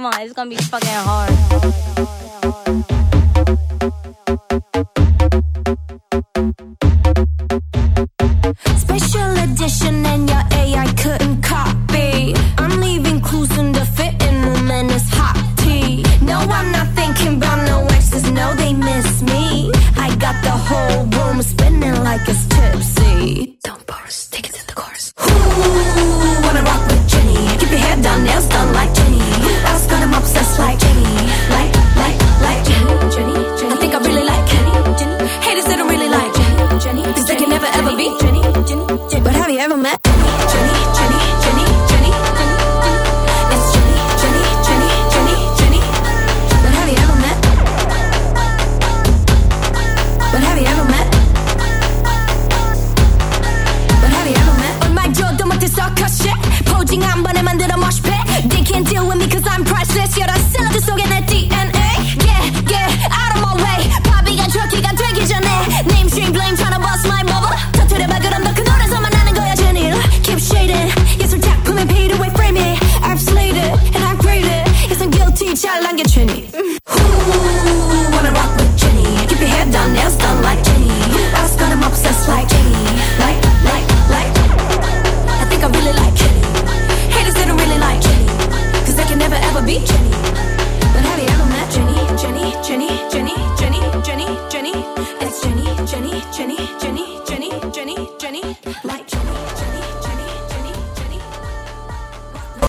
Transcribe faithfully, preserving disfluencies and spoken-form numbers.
Come on, it's gonna be fucking hard. Special edition and your A I couldn't copy. I'm leaving clues in the fitting room and it's hot tea. No, I'm not thinking about no exes, no, they miss me. I got the whole room spinning like it's tipsy. Don't burst, take it to the chorus. Ooh, wanna rock with Jenny. Keep your hair down, nails done like Jenny. Who else got 'em obsessed like Jenny? Like, like, like Jenny, Jenny, Jenny. I think I really like Jenny, Jenny. Haters that don't really like Jenny, Jenny. Cause they can never ever be Jenny, Jenny, Jenny. But have you ever met Jenny, Jenny, Jenny, Jenny, Jenny? It's Jenny, Jenny, Jenny, Jenny, Jenny. But have you ever met? But have you ever met? But have you ever met? 얼마 줘도 못해 sucker shit. 포징 한 번에 만들어 mosh pit. They can't deal with me cause I'm priceless. You're a silver.